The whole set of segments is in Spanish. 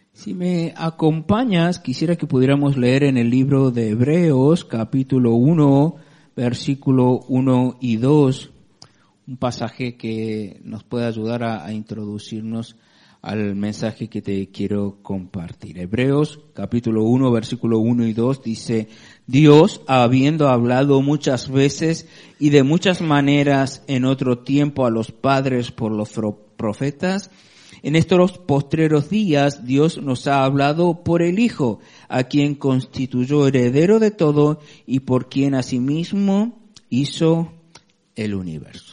Si me acompañas, quisiera que pudiéramos leer en el libro de Hebreos, capítulo 1, versículo 1 y 2, un pasaje que nos puede ayudar a introducirnos al mensaje que te quiero compartir. Hebreos, capítulo 1, versículo 1 y 2 dice: Dios, habiendo hablado muchas veces y de muchas maneras en otro tiempo a los padres por los profetas, en estos postreros días Dios nos ha hablado por el Hijo, a quien constituyó heredero de todo y por quien asimismo hizo el universo.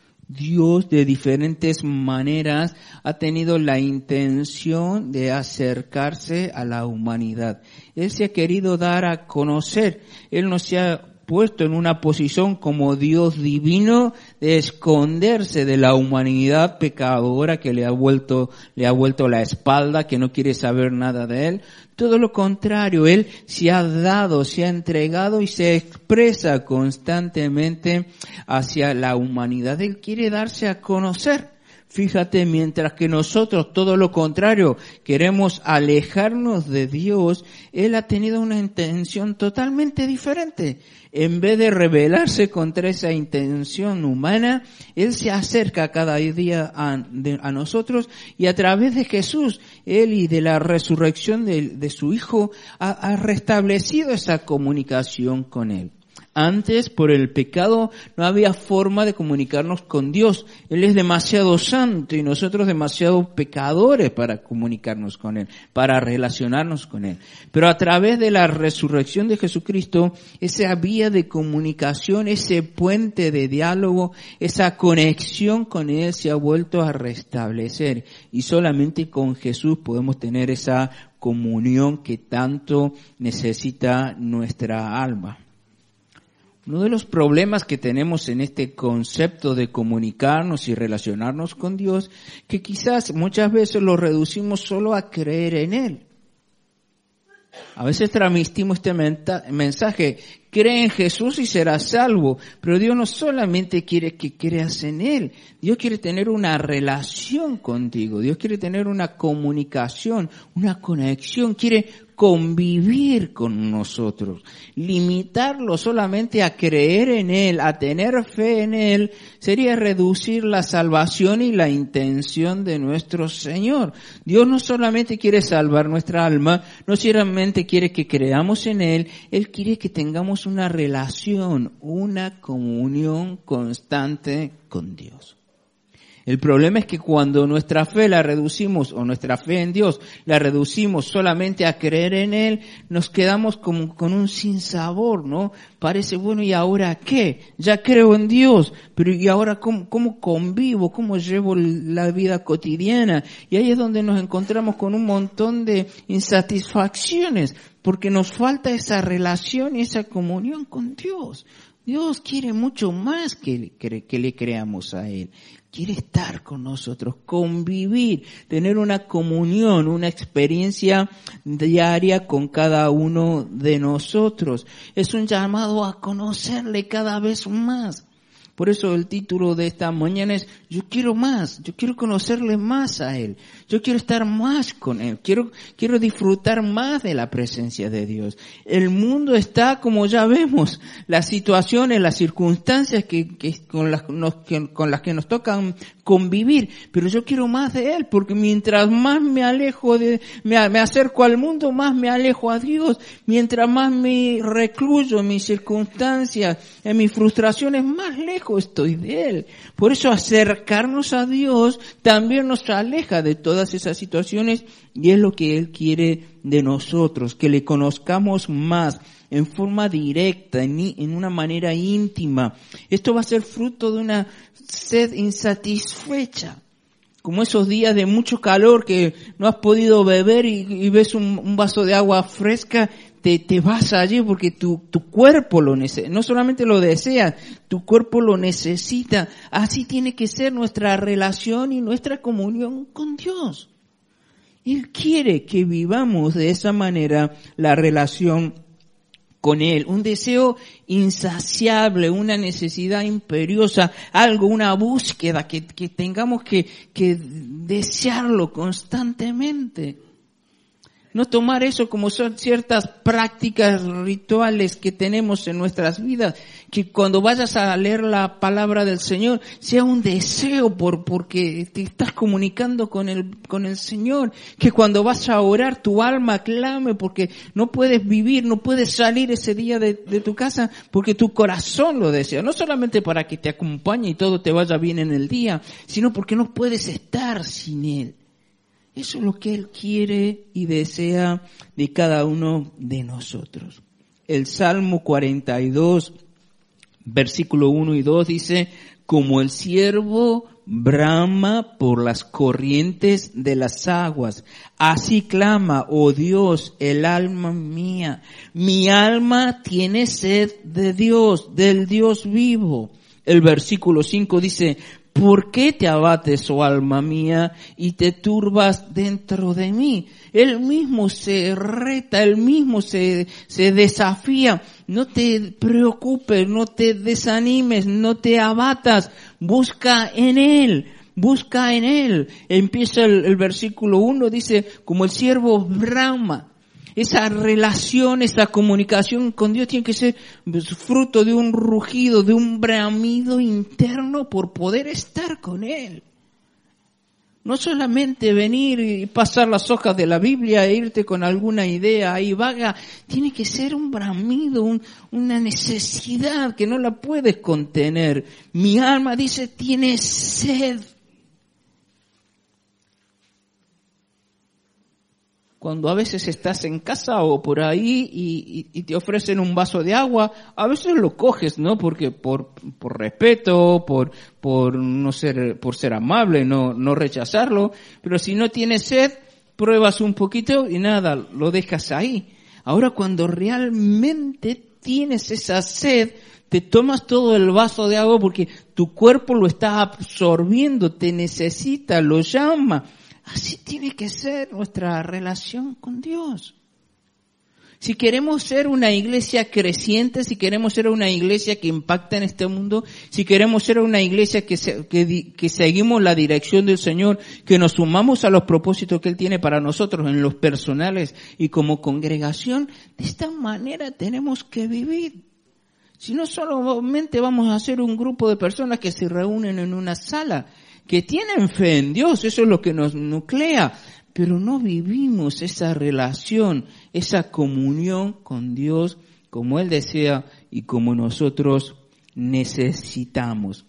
Dios de diferentes maneras ha tenido la intención de acercarse a la humanidad. Él se ha querido dar a conocer. Él no se ha puesto en una posición como Dios divino de esconderse de la humanidad pecadora que le ha vuelto la espalda, que no quiere saber nada de Él. Todo lo contrario, Él se ha dado, se ha entregado y se expresa constantemente hacia la humanidad. Él quiere darse a conocer. Fíjate, mientras que nosotros, todo lo contrario, queremos alejarnos de Dios, Él ha tenido una intención totalmente diferente. En vez de rebelarse contra esa intención humana, Él se acerca cada día a nosotros, y a través de Jesús, Él y de la resurrección de su Hijo, ha restablecido esa comunicación con Él. Antes, por el pecado, no había forma de comunicarnos con Dios. Él es demasiado santo y nosotros demasiado pecadores para comunicarnos con Él, para relacionarnos con Él. Pero a través de la resurrección de Jesucristo, esa vía de comunicación, ese puente de diálogo, esa conexión con Él se ha vuelto a restablecer. Y solamente con Jesús podemos tener esa comunión que tanto necesita nuestra alma. Uno de los problemas que tenemos en este concepto de comunicarnos y relacionarnos con Dios, que quizás muchas veces lo reducimos solo a creer en Él. A veces transmitimos este mensaje: cree en Jesús y serás salvo. Pero Dios no solamente quiere que creas en Él. Dios quiere tener una relación contigo. Dios quiere tener una comunicación, una conexión. Quiere convivir con nosotros. Limitarlo solamente a creer en Él, a tener fe en Él, sería reducir la salvación y la intención de nuestro Señor. Dios no solamente quiere salvar nuestra alma, no solamente quiere que creamos en Él, Él quiere que tengamos una relación, una comunión constante con Dios. El problema es que cuando nuestra fe la reducimos, o nuestra fe en Dios la reducimos solamente a creer en Él, nos quedamos como con un sinsabor, ¿no? Parece, bueno, ¿y ahora qué? Ya creo en Dios, pero ¿y ahora cómo convivo? ¿Cómo llevo la vida cotidiana? Y ahí es donde nos encontramos con un montón de insatisfacciones, porque nos falta esa relación y esa comunión con Dios. Dios quiere mucho más que le creamos a Él. Quiere estar con nosotros, convivir, tener una comunión, una experiencia diaria con cada uno de nosotros. Es un llamado a conocerle cada vez más. Por eso el título de esta mañana es: yo quiero más, yo quiero conocerle más a Él, yo quiero estar más con Él, quiero disfrutar más de la presencia de Dios. El mundo está, como ya vemos, las situaciones, las circunstancias con las que nos tocan convivir, pero yo quiero más de Él, porque mientras más me acerco al mundo, más me alejo a Dios. Mientras más me recluyo en mis circunstancias, en mis frustraciones, más lejos estoy de Él. Por eso acercarnos a Dios también nos aleja de todas esas situaciones, y es lo que Él quiere de nosotros, que le conozcamos más, en forma directa, en una manera íntima. Esto va a ser fruto de una sed insatisfecha, como esos días de mucho calor que no has podido beber y ves un vaso de agua fresca, te vas allí porque tu cuerpo lo necesita, no solamente lo deseas, tu cuerpo lo necesita. Así tiene que ser nuestra relación y nuestra comunión con Dios. Él quiere que vivamos de esa manera la relación con Él, un deseo insaciable, una necesidad imperiosa, algo, una búsqueda que tengamos que desearlo constantemente. No tomar eso como son ciertas prácticas rituales que tenemos en nuestras vidas. Que cuando vayas a leer la palabra del Señor, sea un deseo porque te estás comunicando con el Señor. Que cuando vas a orar, tu alma clame porque no puedes vivir, no puedes salir ese día de tu casa porque tu corazón lo desea. No solamente para que te acompañe y todo te vaya bien en el día, sino porque no puedes estar sin Él. Eso es lo que Él quiere y desea de cada uno de nosotros. El Salmo 42, versículo 1 y 2 dice, como el ciervo brama por las corrientes de las aguas, así clama, oh Dios, el alma mía. Mi alma tiene sed de Dios, del Dios vivo. El versículo 5 dice, ¿por qué te abates, oh alma mía, y te turbas dentro de mí? Él mismo se reta, él mismo se desafía. No te preocupes, no te desanimes, no te abatas. Busca en Él, busca en Él. Empieza el versículo 1, dice, como el siervo brama. Esa relación, esa comunicación con Dios tiene que ser fruto de un rugido, de un bramido interno por poder estar con Él. No solamente venir y pasar las hojas de la Biblia e irte con alguna idea ahí vaga. Tiene que ser un bramido, una necesidad que no la puedes contener. Mi alma dice, tiene sed. Cuando a veces estás en casa o por ahí y te ofrecen un vaso de agua, a veces lo coges, ¿no? Porque por respeto, por ser amable, no rechazarlo. Pero si no tienes sed, pruebas un poquito y nada, lo dejas ahí. Ahora cuando realmente tienes esa sed, te tomas todo el vaso de agua porque tu cuerpo lo está absorbiendo, te necesita, lo llama. Así tiene que ser nuestra relación con Dios. Si queremos ser una iglesia creciente, si queremos ser una iglesia que impacta en este mundo, si queremos ser una iglesia que seguimos la dirección del Señor, que nos sumamos a los propósitos que Él tiene para nosotros en los personales y como congregación, de esta manera tenemos que vivir. Si no solamente vamos a ser un grupo de personas que se reúnen en una sala, que tienen fe en Dios, eso es lo que nos nuclea, pero no vivimos esa relación, esa comunión con Dios como Él desea y como nosotros necesitamos.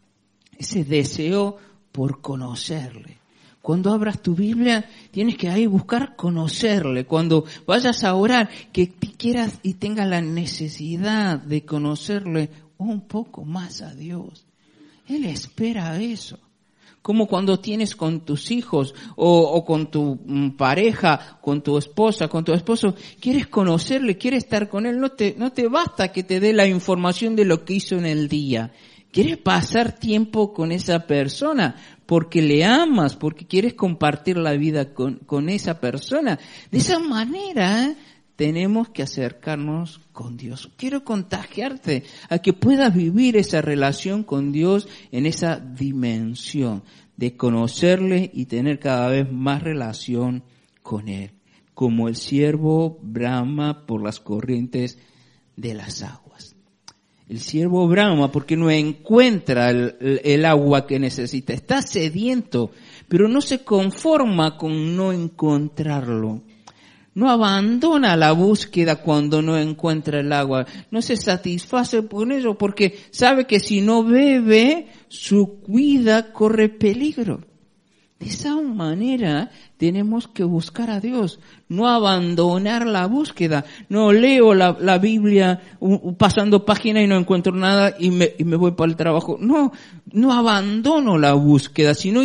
Ese deseo por conocerle. Cuando abras tu Biblia, tienes que ahí buscar conocerle. Cuando vayas a orar, que quieras y tengas la necesidad de conocerle un poco más a Dios. Él espera eso. Como cuando tienes con tus hijos o con tu pareja, con tu esposa, con tu esposo, quieres conocerle, quieres estar con él, no te basta que te dé la información de lo que hizo en el día. Quieres pasar tiempo con esa persona porque le amas, porque quieres compartir la vida con esa persona. De esa manera, tenemos que acercarnos con Dios. Quiero contagiarte a que puedas vivir esa relación con Dios en esa dimensión de conocerle y tener cada vez más relación con Él. Como el ciervo brama por las corrientes de las aguas. El ciervo brama porque no encuentra el agua que necesita. Está sediento, pero no se conforma con no encontrarlo. No abandona la búsqueda cuando no encuentra el agua. No se satisface con ello porque sabe que si no bebe, su vida corre peligro. De esa manera tenemos que buscar a Dios, no abandonar la búsqueda. No leo la Biblia pasando página y no encuentro nada y me voy para el trabajo. No abandono la búsqueda, sino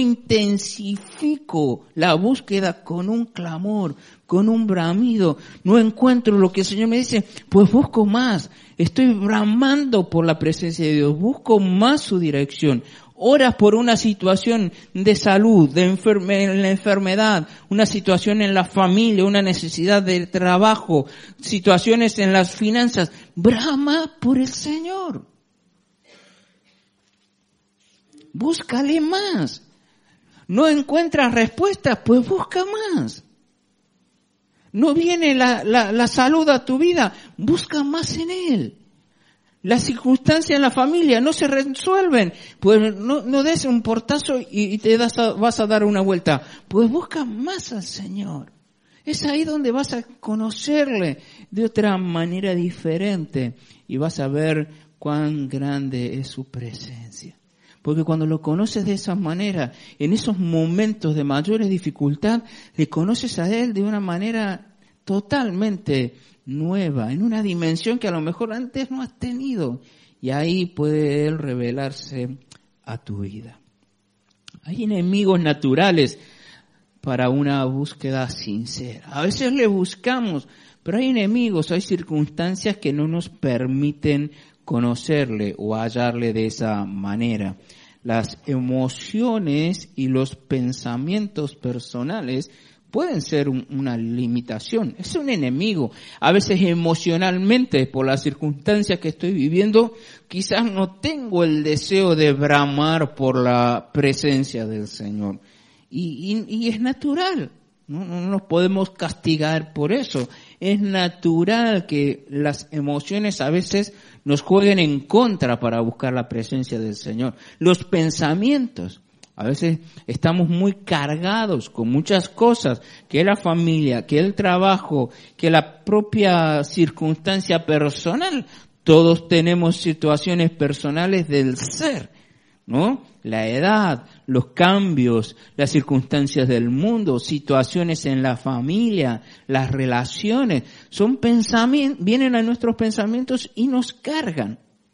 intensifico la búsqueda con un clamor, con un bramido. No encuentro lo que el Señor me dice, pues busco más. Estoy bramando por la presencia de Dios, busco más su dirección. Oras por una situación de salud, en la enfermedad, una situación en la familia, una necesidad de trabajo, situaciones en las finanzas. Brama por el Señor. Búscale más. No encuentras respuestas, pues busca más. No viene la salud a tu vida, busca más en Él. Las circunstancias en la familia no se resuelven, pues no des un portazo y vas a dar una vuelta. Pues busca más al Señor. Es ahí donde vas a conocerle de otra manera diferente y vas a ver cuán grande es su presencia. Porque cuando lo conoces de esa manera, en esos momentos de mayores dificultad, le conoces a Él de una manera totalmente nueva, en una dimensión que a lo mejor antes no has tenido. Y ahí puede Él revelarse a tu vida. Hay enemigos naturales para una búsqueda sincera. A veces le buscamos, pero hay enemigos, hay circunstancias que no nos permiten conocerle o hallarle de esa manera. Las emociones y los pensamientos personales pueden ser una limitación, es un enemigo. A veces emocionalmente, por las circunstancias que estoy viviendo, quizás no tengo el deseo de bramar por la presencia del Señor. Y es natural, no nos podemos castigar por eso. Es natural que las emociones a veces nos jueguen en contra para buscar la presencia del Señor. Los pensamientos, a veces estamos muy cargados con muchas cosas, que la familia, que el trabajo, que la propia circunstancia personal. Todos tenemos situaciones personales del ser, ¿no? La edad, los cambios, las circunstancias del mundo, situaciones en la familia, las relaciones, vienen a nuestros pensamientos y nos cargan.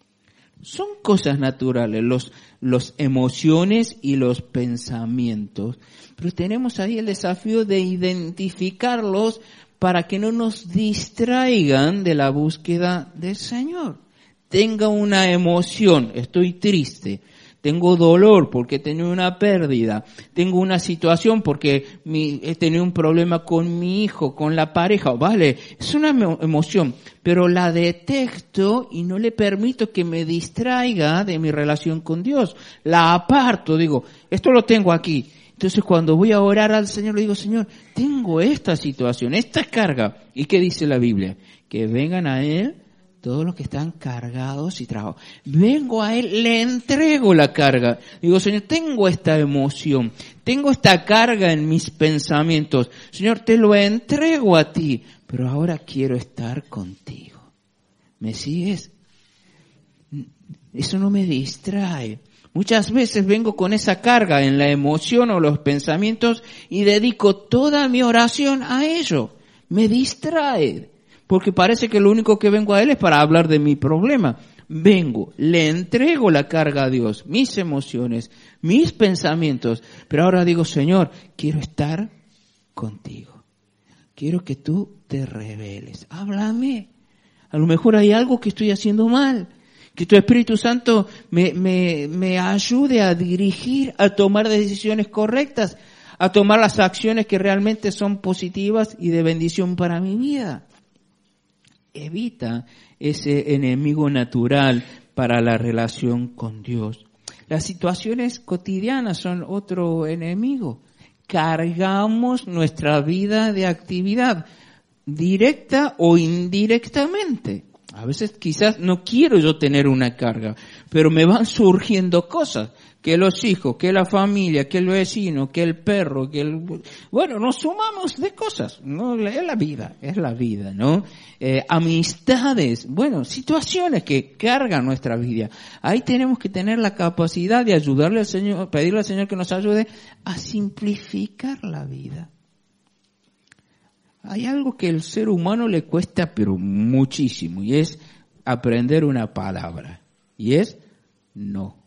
Son cosas naturales, los emociones y los pensamientos. Pero tenemos ahí el desafío de identificarlos para que no nos distraigan de la búsqueda del Señor. Tenga una emoción, estoy triste. Tengo dolor porque he tenido una pérdida. Tengo una situación porque he tenido un problema con mi hijo, con la pareja. Vale, es una emoción, pero la detecto y no le permito que me distraiga de mi relación con Dios. La aparto, digo, esto lo tengo aquí. Entonces cuando voy a orar al Señor, le digo, Señor, tengo esta situación, esta carga. ¿Y qué dice la Biblia? Que vengan a Él todos los que están cargados y trabajados. Vengo a Él, le entrego la carga. Digo, Señor, tengo esta emoción, tengo esta carga en mis pensamientos. Señor, te lo entrego a ti, pero ahora quiero estar contigo. ¿Me sigues? Eso no me distrae. Muchas veces vengo con esa carga en la emoción o los pensamientos y dedico toda mi oración a ello. Me distrae. Porque parece que lo único que vengo a Él es para hablar de mi problema. Vengo, le entrego la carga a Dios, mis emociones, mis pensamientos. Pero ahora digo, Señor, quiero estar contigo. Quiero que tú te reveles. Háblame. A lo mejor hay algo que estoy haciendo mal. Que tu Espíritu Santo me ayude a dirigir, a tomar decisiones correctas, a tomar las acciones que realmente son positivas y de bendición para mi vida. Evita ese enemigo natural para la relación con Dios. Las situaciones cotidianas son otro enemigo. Cargamos nuestra vida de actividad, directa o indirectamente. A veces quizás no quiero yo tener una carga, pero me van surgiendo cosas. Que los hijos, que la familia, que el vecino, que el perro, bueno, nos sumamos de cosas, ¿no? Es la vida, ¿no? Amistades, bueno, situaciones que cargan nuestra vida. Ahí tenemos que tener la capacidad de ayudarle al Señor, pedirle al Señor que nos ayude a simplificar la vida. Hay algo que al ser humano le cuesta, pero muchísimo, y es aprender una palabra, y es no.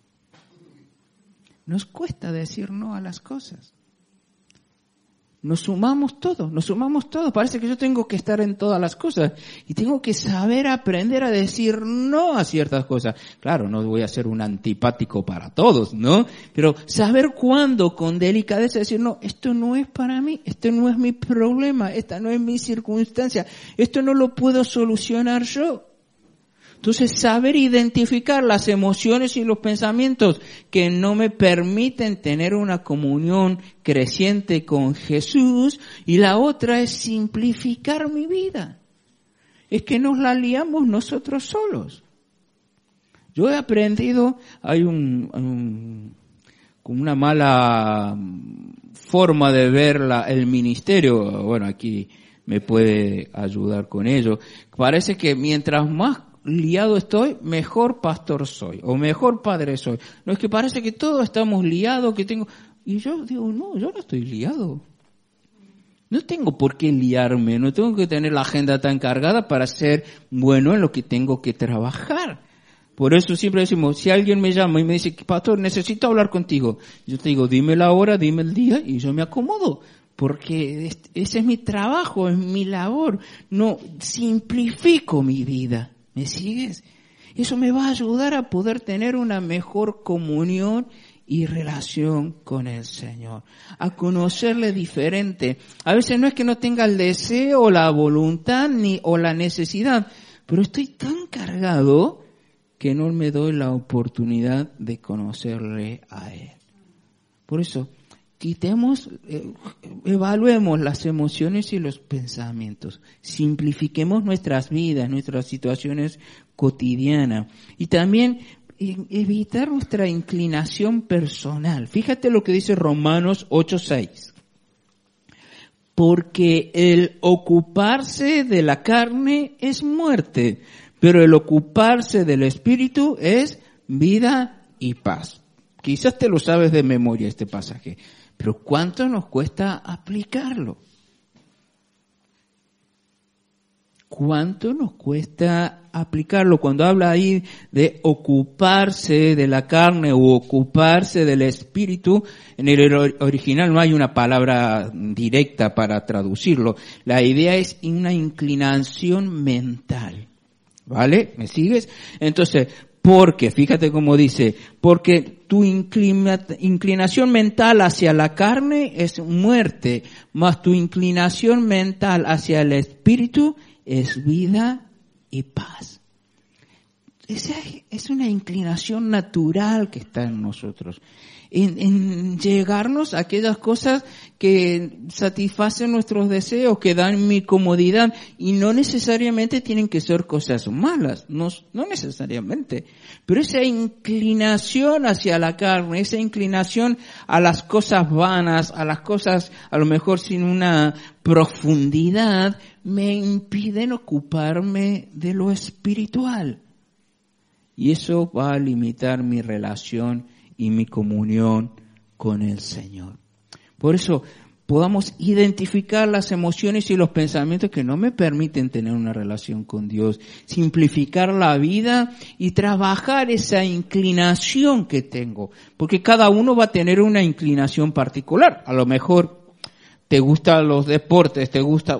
Nos cuesta decir no a las cosas. Nos sumamos todo. Parece que yo tengo que estar en todas las cosas y tengo que saber aprender a decir no a ciertas cosas. Claro, no voy a ser un antipático para todos, ¿no? Pero saber cuándo con delicadeza decir no, esto no es para mí, esto no es mi problema, esta no es mi circunstancia, esto no lo puedo solucionar yo. Entonces, saber identificar las emociones y los pensamientos que no me permiten tener una comunión creciente con Jesús, y la otra es simplificar mi vida. Es que nos la liamos nosotros solos. Yo he aprendido, hay como una mala forma de ver el ministerio, bueno, aquí me puede ayudar con ello. Parece que mientras más liado estoy, mejor pastor soy, o mejor padre soy. No, es que parece que todos estamos liados, y yo digo, no, yo no estoy liado. No tengo por qué liarme, no tengo que tener la agenda tan cargada para ser bueno en lo que tengo que trabajar. Por eso siempre decimos, si alguien me llama y me dice, pastor, necesito hablar contigo, yo te digo, dime la hora, dime el día, y yo me acomodo. Porque ese es mi trabajo, es mi labor. No, simplifico mi vida. ¿Me sigues? Eso me va a ayudar a poder tener una mejor comunión y relación con el Señor. A conocerle diferente. A veces no es que no tenga el deseo, la voluntad, o la necesidad, pero estoy tan cargado que no me doy la oportunidad de conocerle a Él. Por eso, evaluemos las emociones y los pensamientos, simplifiquemos nuestras vidas, nuestras situaciones cotidianas, y también evitar nuestra inclinación personal. Fíjate lo que dice Romanos 8:6. Porque el ocuparse de la carne es muerte, pero el ocuparse del Espíritu es vida y paz. Quizás te lo sabes de memoria este pasaje, pero ¿cuánto nos cuesta aplicarlo? ¿Cuánto nos cuesta aplicarlo? Cuando habla ahí de ocuparse de la carne o ocuparse del espíritu, en el original no hay una palabra directa para traducirlo. La idea es una inclinación mental. ¿Vale? ¿Me sigues? Entonces, porque, fíjate cómo dice, porque tu inclinación mental hacia la carne es muerte, mas tu inclinación mental hacia el espíritu es vida y paz. Esa es una inclinación natural que está en nosotros. En llegarnos a aquellas cosas que satisfacen nuestros deseos, que dan mi comodidad, y no necesariamente tienen que ser cosas malas, no necesariamente, pero esa inclinación hacia la carne, esa inclinación a las cosas vanas, a las cosas a lo mejor sin una profundidad, me impiden ocuparme de lo espiritual, y eso va a limitar mi relación y mi comunión con el Señor. Por eso, podamos identificar las emociones y los pensamientos que no me permiten tener una relación con Dios, simplificar la vida y trabajar esa inclinación que tengo, porque cada uno va a tener una inclinación particular. A lo mejor te gustan los deportes, te gusta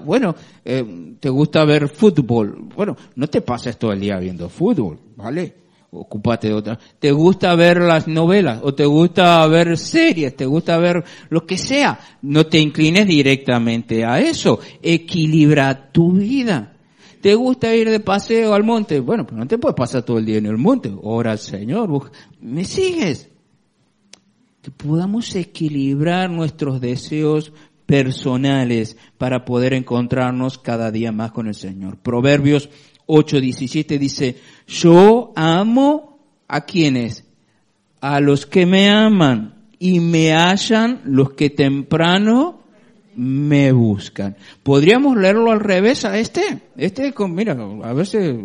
ver fútbol. Bueno, no te pases todo el día viendo fútbol, ¿vale? Ocúpate de otra. Te gusta ver las novelas, o te gusta ver series, te gusta ver lo que sea. No te inclines directamente a eso. Equilibra tu vida. ¿Te gusta ir de paseo al monte? Bueno, pues no te puedes pasar todo el día en el monte. Ora al Señor. ¿Me sigues? Que podamos equilibrar nuestros deseos personales para poder encontrarnos cada día más con el Señor. Proverbios 8:17 dice, yo amo ¿a quiénes? A los que me aman, y me hallan los que temprano me buscan. Podríamos leerlo al revés a mira, a veces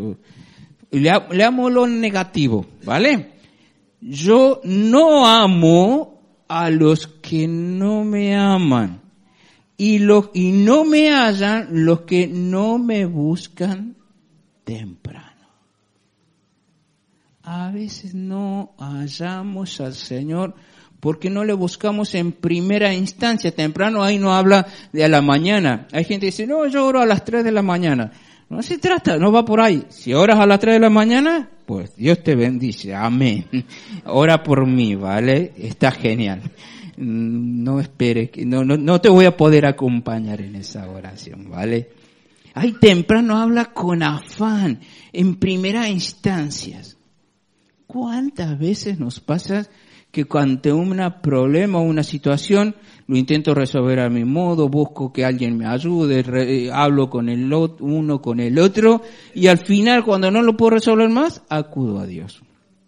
leamos lo negativo, ¿vale? Yo no amo a los que no me aman, y no me hallan los que no me buscan temprano. A veces no hallamos al Señor porque no le buscamos en primera instancia. Temprano ahí no habla de a la mañana. Hay gente que dice, no, yo oro a las 3 de la mañana. No se trata, no va por ahí. Si oras a las 3 de la mañana, pues Dios te bendice. Amén. Ora por mí, ¿vale? Está genial. No esperes, no te voy a poder acompañar en esa oración, ¿vale? Ahí temprano habla con afán, en primera instancia. ¿Cuántas veces nos pasa que ante un problema o una situación lo intento resolver a mi modo, busco que alguien me ayude, hablo con el uno, con el otro, y al final, cuando no lo puedo resolver más, acudo a Dios?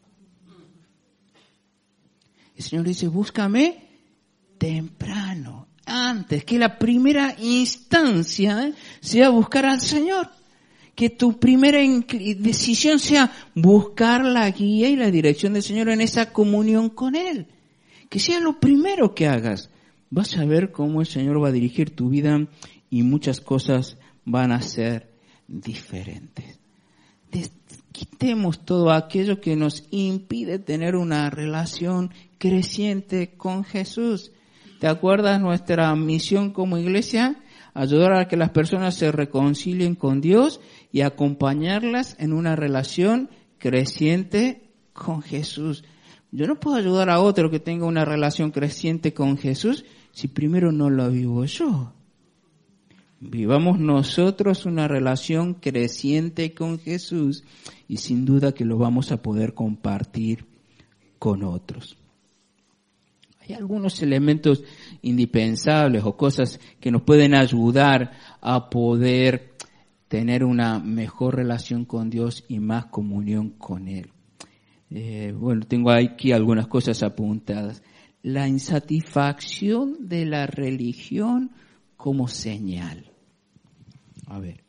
El Señor dice, búscame temprano, antes, que la primera instancia sea buscar al Señor. Que tu primera decisión sea buscar la guía y la dirección del Señor en esa comunión con Él. Que sea lo primero que hagas. Vas a ver cómo el Señor va a dirigir tu vida y muchas cosas van a ser diferentes. Quitemos todo aquello que nos impide tener una relación creciente con Jesús. ¿Te acuerdas nuestra misión como iglesia? Ayudar a que las personas se reconcilien con Dios y acompañarlas en una relación creciente con Jesús. Yo no puedo ayudar a otro que tenga una relación creciente con Jesús si primero no lo vivo yo. Vivamos nosotros una relación creciente con Jesús y sin duda que lo vamos a poder compartir con otros. Hay algunos elementos indispensables o cosas que nos pueden ayudar a poder tener una mejor relación con Dios y más comunión con Él. Tengo aquí algunas cosas apuntadas. La insatisfacción de la religión como señal. A ver.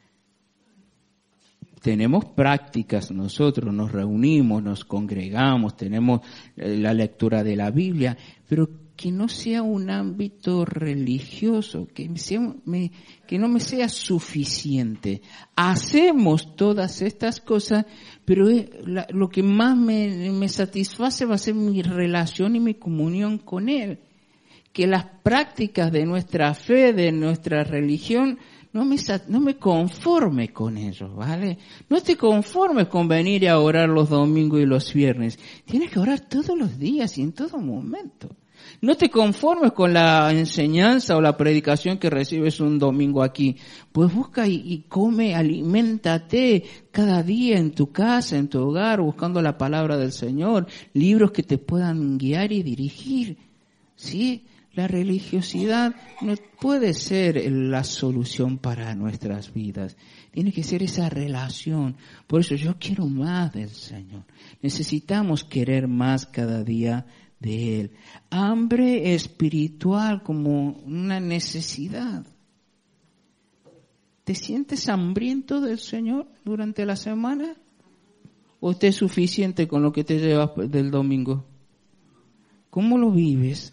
Tenemos prácticas, nosotros nos reunimos, nos congregamos, tenemos la lectura de la Biblia, pero que no sea un ámbito religioso, que no me sea suficiente. Hacemos todas estas cosas, pero lo que más me satisface va a ser mi relación y mi comunión con Él. Que las prácticas de nuestra fe, de nuestra religión, no me conforme con ello, ¿vale? No te conformes con venir a orar los domingos y los viernes. Tienes que orar todos los días y en todo momento. No te conformes con la enseñanza o la predicación que recibes un domingo aquí. Pues busca y come, aliméntate cada día en tu casa, en tu hogar, buscando la palabra del Señor, libros que te puedan guiar y dirigir, ¿sí? La religiosidad no puede ser la solución para nuestras vidas. Tiene que ser esa relación. Por eso yo quiero más del Señor. Necesitamos querer más cada día de Él. Hambre espiritual como una necesidad. ¿Te sientes hambriento del Señor durante la semana? ¿O te es suficiente con lo que te llevas del domingo? ¿Cómo lo vives?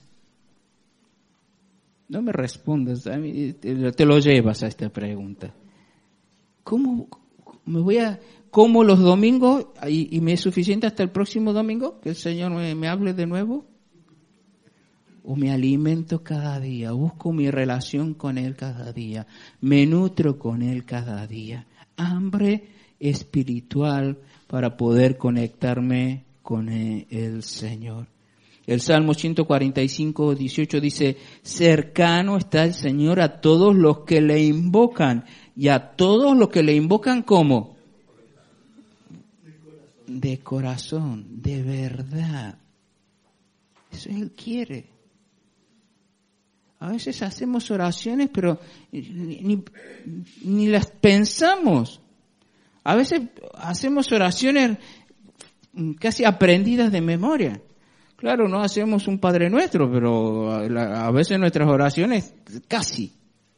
No me respondas, te lo llevas a esta pregunta. ¿Cómo como los domingos y me es suficiente hasta el próximo domingo que el Señor me hable de nuevo? ¿O me alimento cada día? Busco mi relación con Él cada día. Me nutro con Él cada día. Hambre espiritual para poder conectarme con el Señor. El Salmo 145, 18 dice, cercano está el Señor a todos los que le invocan. Y a todos los que le invocan, ¿cómo? De corazón, de verdad. Eso Él quiere. A veces hacemos oraciones, pero ni las pensamos. A veces hacemos oraciones casi aprendidas de memoria. Claro, no hacemos un Padre Nuestro, pero a veces nuestras oraciones casi.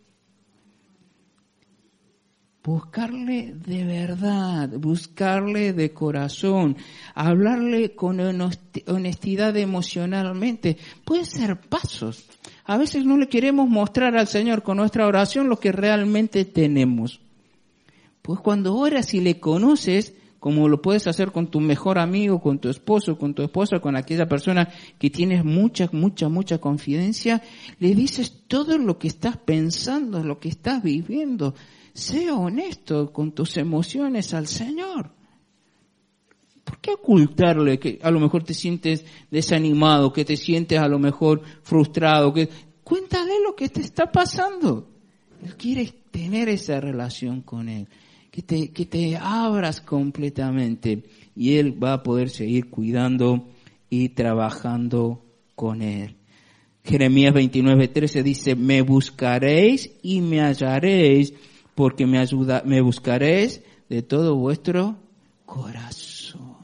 Buscarle de verdad, buscarle de corazón, hablarle con honestidad emocionalmente. Pueden ser pasos. A veces no le queremos mostrar al Señor con nuestra oración lo que realmente tenemos. Pues cuando oras y le conoces, como lo puedes hacer con tu mejor amigo, con tu esposo, con tu esposa, con aquella persona que tienes mucha confidencia, le dices todo lo que estás pensando, lo que estás viviendo. Sé honesto con tus emociones al Señor. ¿Por qué ocultarle que a lo mejor te sientes desanimado, que te sientes a lo mejor frustrado? Cuéntale lo que te está pasando. Él quiere tener esa relación con Él, que te abras completamente y Él va a poder seguir cuidando y trabajando con Él. Jeremías 29:13 dice, me buscaréis y me hallaréis, porque me buscaréis de todo vuestro corazón.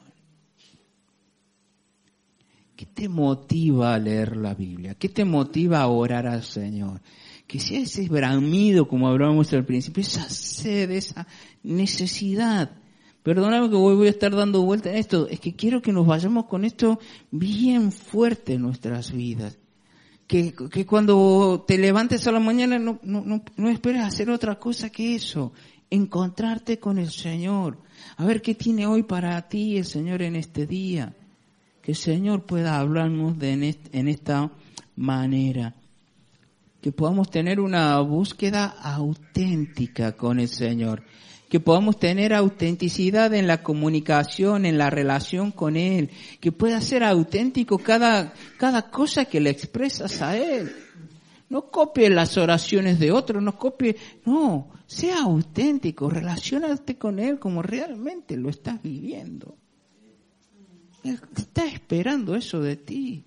¿Qué te motiva a leer la Biblia? ¿Qué te motiva a orar al Señor? Que sea ese bramido, como hablábamos al principio, esa sed, esa necesidad. Perdóname que voy a estar dando vuelta en esto. Es que quiero que nos vayamos con esto bien fuerte en nuestras vidas. Que cuando te levantes a la mañana no esperes hacer otra cosa que eso. Encontrarte con el Señor. A ver qué tiene hoy para ti el Señor en este día. Que el Señor pueda hablarnos en esta manera. Que podamos tener una búsqueda auténtica con el Señor. Que podamos tener autenticidad en la comunicación, en la relación con Él. Que pueda ser auténtico cada cosa que le expresas a Él. No copie las oraciones de otros, no, sea auténtico, relaciónate con Él como realmente lo estás viviendo. Él está esperando eso de ti.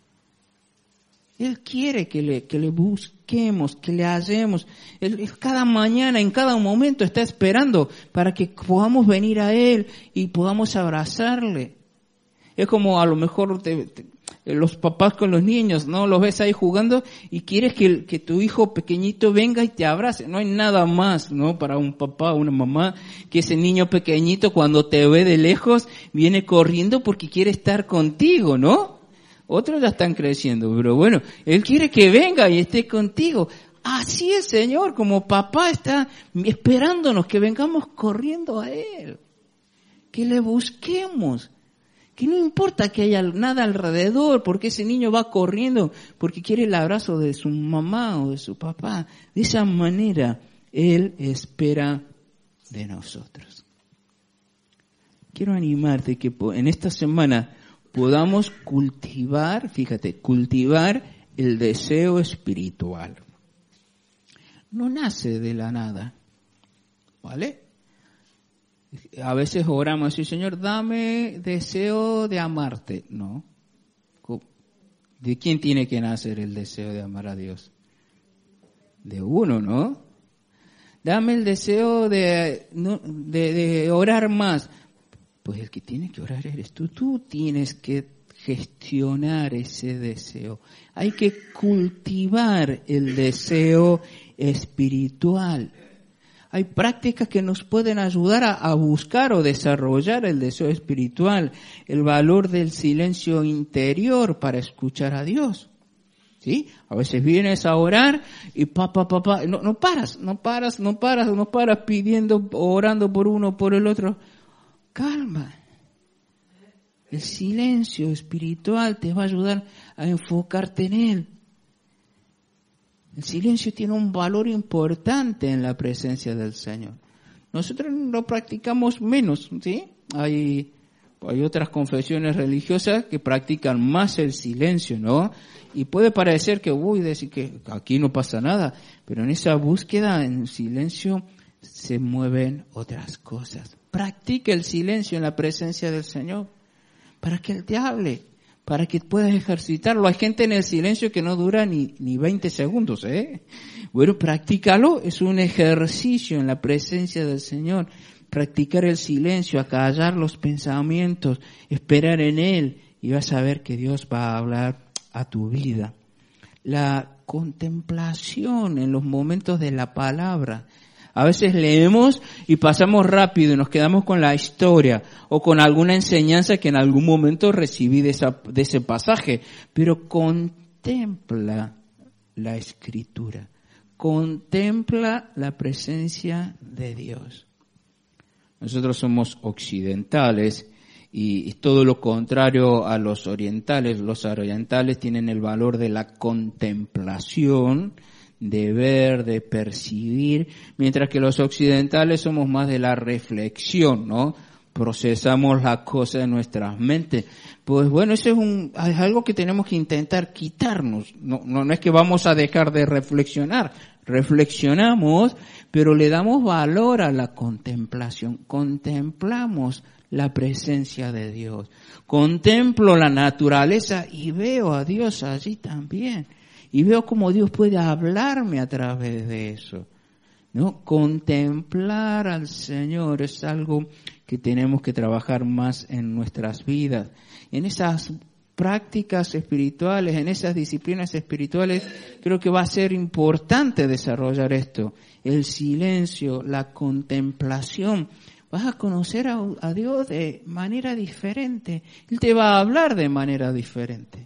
Él quiere que le busquemos, que le hallemos. Él cada mañana, en cada momento está esperando para que podamos venir a Él y podamos abrazarle. Es como a lo mejor los papás con los niños, ¿no? Los ves ahí jugando y quieres que tu hijo pequeñito venga y te abrace. No hay nada más, ¿no? Para un papá o una mamá que ese niño pequeñito cuando te ve de lejos viene corriendo porque quiere estar contigo, ¿no? Otros ya están creciendo, pero bueno, Él quiere que venga y esté contigo. Así el Señor, como papá, está esperándonos que vengamos corriendo a Él. Que le busquemos. Que no importa que haya nada alrededor, porque ese niño va corriendo, porque quiere el abrazo de su mamá o de su papá. De esa manera, Él espera de nosotros. Quiero animarte que en esta semana podamos cultivar el deseo espiritual. No nace de la nada, ¿vale? A veces oramos así, Señor, dame deseo de amarte. No. ¿De quién tiene que nacer el deseo de amar a Dios? De uno, ¿no? Dame el deseo de orar más. Pues el que tiene que orar eres tú. Tú tienes que gestionar ese deseo. Hay que cultivar el deseo espiritual. Hay prácticas que nos pueden ayudar a buscar o desarrollar el deseo espiritual, el valor del silencio interior para escuchar a Dios. ¿Sí? A veces vienes a orar y no paras pidiendo, orando por uno, por el otro. Calma. El silencio espiritual te va a ayudar a enfocarte en Él. El silencio tiene un valor importante en la presencia del Señor. Nosotros lo practicamos menos, ¿sí? Hay otras confesiones religiosas que practican más el silencio, ¿no? Y puede parecer que, decir que aquí no pasa nada, pero en esa búsqueda, en el silencio, se mueven otras cosas. Practica el silencio en la presencia del Señor, para que Él te hable, para que puedas ejercitarlo. Hay gente en el silencio que no dura ni 20 segundos, ¿eh? Bueno, practícalo, es un ejercicio en la presencia del Señor. Practicar el silencio, acallar los pensamientos, esperar en Él, y vas a ver que Dios va a hablar a tu vida. La contemplación en los momentos de la palabra. A veces leemos y pasamos rápido y nos quedamos con la historia o con alguna enseñanza que en algún momento recibí de ese pasaje. Pero contempla la Escritura, contempla la presencia de Dios. Nosotros somos occidentales y todo lo contrario a los orientales. Los orientales tienen el valor de la contemplación, de ver, de percibir, mientras que los occidentales somos más de la reflexión, ¿no? Procesamos las cosas en nuestras mentes. Pues bueno, eso es algo que tenemos que intentar quitarnos. No es que vamos a dejar de reflexionar, reflexionamos, pero le damos valor a la contemplación. Contemplamos la presencia de Dios. Contemplo la naturaleza y veo a Dios allí también. Y veo cómo Dios puede hablarme a través de eso. ¿No? Contemplar al Señor es algo que tenemos que trabajar más en nuestras vidas. En esas prácticas espirituales, en esas disciplinas espirituales, creo que va a ser importante desarrollar esto. El silencio, la contemplación. Vas a conocer a Dios de manera diferente. Él te va a hablar de manera diferente.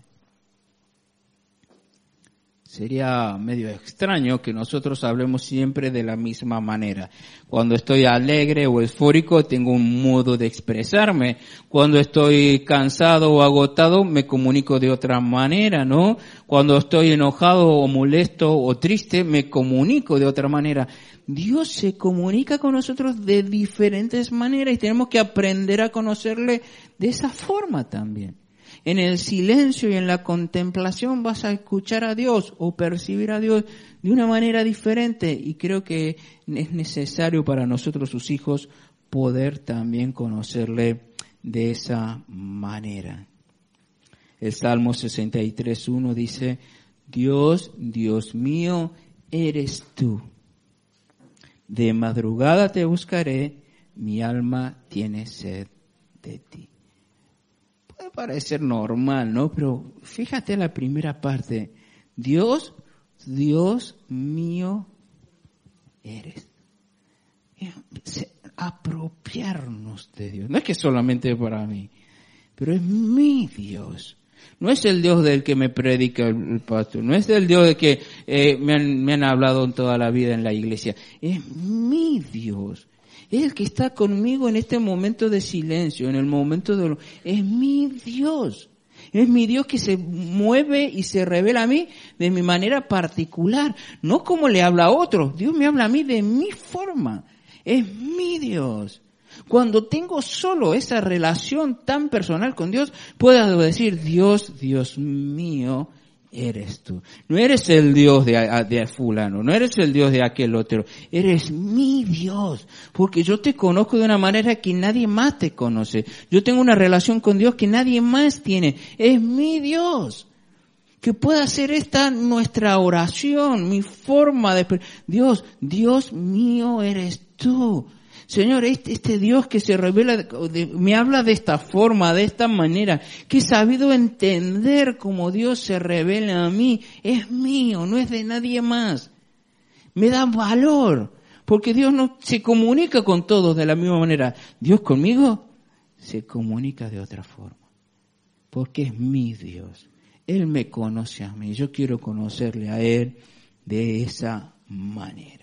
Sería medio extraño que nosotros hablemos siempre de la misma manera. Cuando estoy alegre o eufórico, tengo un modo de expresarme. Cuando estoy cansado o agotado, me comunico de otra manera, ¿no? Cuando estoy enojado o molesto o triste, me comunico de otra manera. Dios se comunica con nosotros de diferentes maneras y tenemos que aprender a conocerle de esa forma también. En el silencio y en la contemplación vas a escuchar a Dios o percibir a Dios de una manera diferente, y creo que es necesario para nosotros, sus hijos, poder también conocerle de esa manera. El Salmo 63:1 dice: Dios, Dios mío, eres tú. De madrugada te buscaré, mi alma tiene sed de ti. Puede parecer normal, ¿no? Pero fíjate la primera parte. Dios, Dios mío, eres. Apropiarnos de Dios. No es que solamente para mí, pero es mi Dios. No es el Dios del que me predica el pastor. No es el Dios del que me han hablado toda la vida en la iglesia. Es mi Dios. Es el que está conmigo en este momento de silencio, en el momento de... Es mi Dios. Es mi Dios que se mueve y se revela a mí de mi manera particular. No como le habla a otros. Dios me habla a mí de mi forma. Es mi Dios. Cuando tengo solo esa relación tan personal con Dios, puedo decir: Dios, Dios mío, eres tú. No eres el Dios de fulano, no eres el Dios de aquel otro. Eres mi Dios, porque yo te conozco de una manera que nadie más te conoce. Yo tengo una relación con Dios que nadie más tiene. Es mi Dios. Que pueda ser esta nuestra oración, mi forma de... Dios, Dios mío, eres tú. Señor, este Dios que se revela, me habla de esta forma, de esta manera, que he sabido entender cómo Dios se revela a mí, es mío, no es de nadie más. Me da valor, porque Dios no se comunica con todos de la misma manera. Dios conmigo se comunica de otra forma, porque es mi Dios. Él me conoce a mí, yo quiero conocerle a Él de esa manera.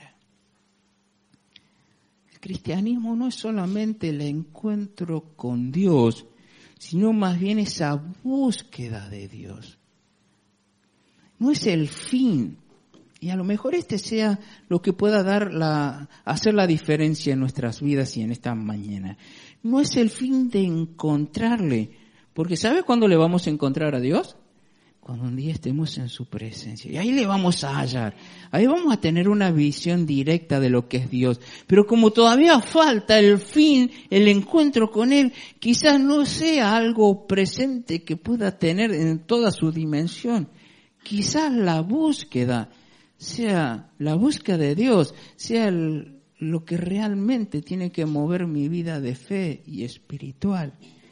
El cristianismo no es solamente el encuentro con Dios, sino más bien esa búsqueda de Dios. No es el fin, y a lo mejor este sea lo que pueda hacer la diferencia en nuestras vidas y en esta mañana. No es el fin de encontrarle, porque ¿sabe cuándo le vamos a encontrar a Dios? Cuando un día estemos en su presencia. Y ahí le vamos a hallar. Ahí vamos a tener una visión directa de lo que es Dios. Pero como todavía falta el fin, el encuentro con Él, quizás no sea algo presente que pueda tener en toda su dimensión. Quizás la búsqueda de Dios, sea lo que realmente tiene que mover mi vida de fe y espiritual.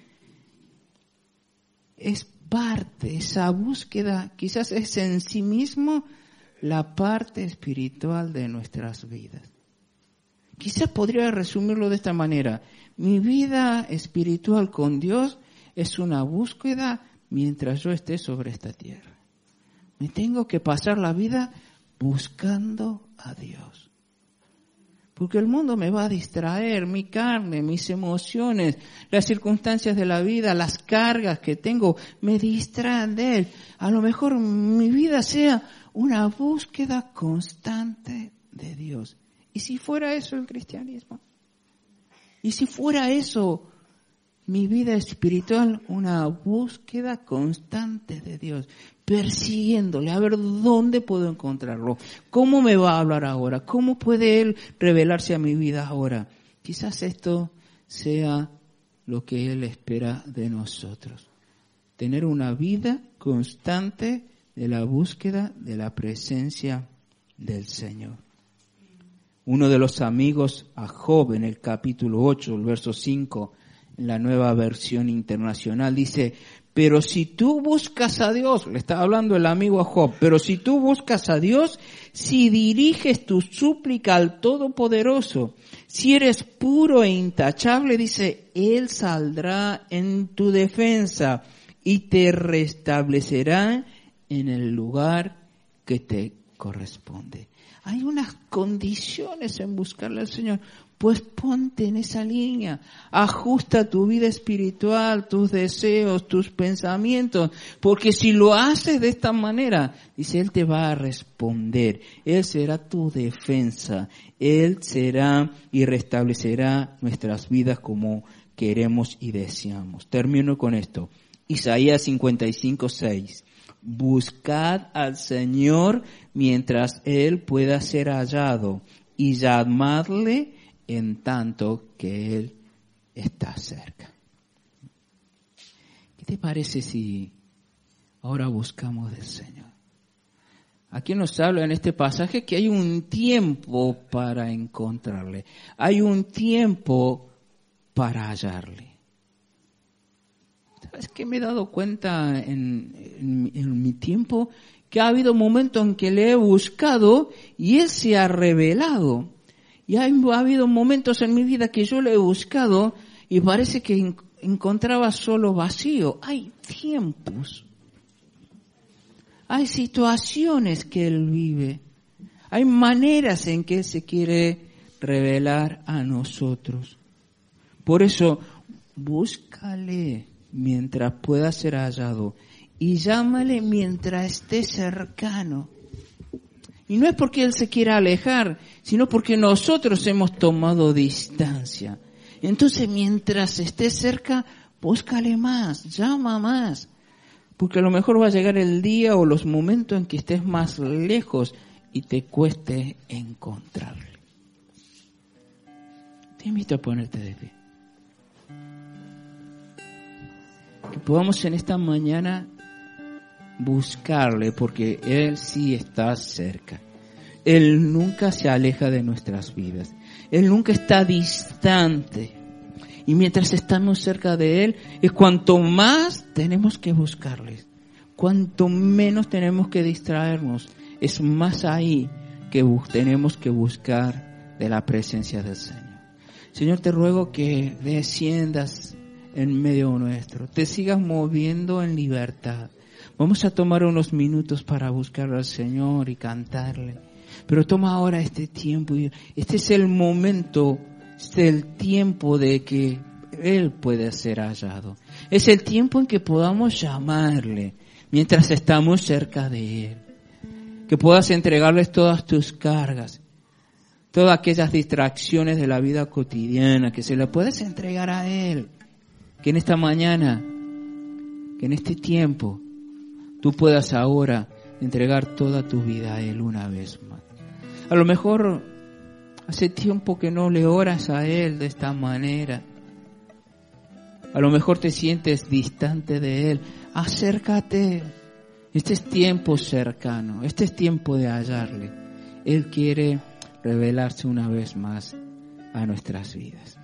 Es parte, esa búsqueda quizás es en sí mismo la parte espiritual de nuestras vidas. Quizás podría resumirlo de esta manera: mi vida espiritual con Dios es una búsqueda mientras yo esté sobre esta tierra. Me tengo que pasar la vida buscando a Dios. Porque el mundo me va a distraer, mi carne, mis emociones, las circunstancias de la vida, las cargas que tengo, me distraen de Él. A lo mejor mi vida sea una búsqueda constante de Dios. ¿Y si fuera eso el cristianismo? ¿Y si fuera eso mi vida espiritual una búsqueda constante de Dios, persiguiéndole, a ver dónde puedo encontrarlo, cómo me va a hablar ahora, cómo puede Él revelarse a mi vida ahora. Quizás esto sea lo que Él espera de nosotros, tener una vida constante de la búsqueda de la presencia del Señor. Uno de los amigos a Job en el capítulo 8, el verso 5, en la Nueva Versión Internacional, dice: pero si tú buscas a Dios, le está hablando el amigo a Job, pero si tú buscas a Dios, si diriges tu súplica al Todopoderoso, si eres puro e intachable, dice, Él saldrá en tu defensa y te restablecerá en el lugar que te corresponde. Hay unas condiciones en buscarle al Señor. Pues ponte en esa línea, ajusta tu vida espiritual, tus deseos, tus pensamientos, porque si lo haces de esta manera, dice, Él te va a responder, Él será tu defensa, Él será y restablecerá nuestras vidas como queremos y deseamos. Termino con esto, Isaías 55:6. Buscad al Señor mientras Él pueda ser hallado y llamadle en tanto que Él está cerca. ¿Qué te parece si ahora buscamos del Señor? Aquí nos habla en este pasaje que hay un tiempo para encontrarle. Hay un tiempo para hallarle. ¿Sabes qué me he dado cuenta en mi tiempo? Que ha habido momentos en que le he buscado y Él se ha revelado. Y ha habido momentos en mi vida que yo le he buscado y parece que encontraba solo vacío. Hay tiempos. Hay situaciones que Él vive. Hay maneras en que Él se quiere revelar a nosotros. Por eso, búscale mientras pueda ser hallado y llámale mientras esté cercano. Y no es porque Él se quiera alejar, sino porque nosotros hemos tomado distancia. Entonces, mientras esté cerca, búscale más, llama más. Porque a lo mejor va a llegar el día o los momentos en que estés más lejos y te cueste encontrarle. Te invito a ponerte de pie. Que podamos en esta mañana buscarle, porque Él sí está cerca. Él nunca se aleja de nuestras vidas. Él nunca está distante. Y mientras estamos cerca de Él, es cuanto más tenemos que buscarle. Cuanto menos tenemos que distraernos. Es más ahí que tenemos que buscar de la presencia del Señor. Señor, te ruego que desciendas en medio nuestro. Te sigas moviendo en libertad. Vamos a tomar unos minutos para buscar al Señor y cantarle. Pero toma ahora este tiempo. Este es el momento, este es el tiempo de que Él puede ser hallado. Es el tiempo en que podamos llamarle mientras estamos cerca de Él. Que puedas entregarles todas tus cargas, todas aquellas distracciones de la vida cotidiana, que se las puedes entregar a Él. Que en esta mañana, que en este tiempo, tú puedas ahora entregar toda tu vida a Él una vez más. A lo mejor hace tiempo que no le oras a Él de esta manera. A lo mejor te sientes distante de Él. Acércate. Este es tiempo cercano. Este es tiempo de hallarle. Él quiere revelarse una vez más a nuestras vidas.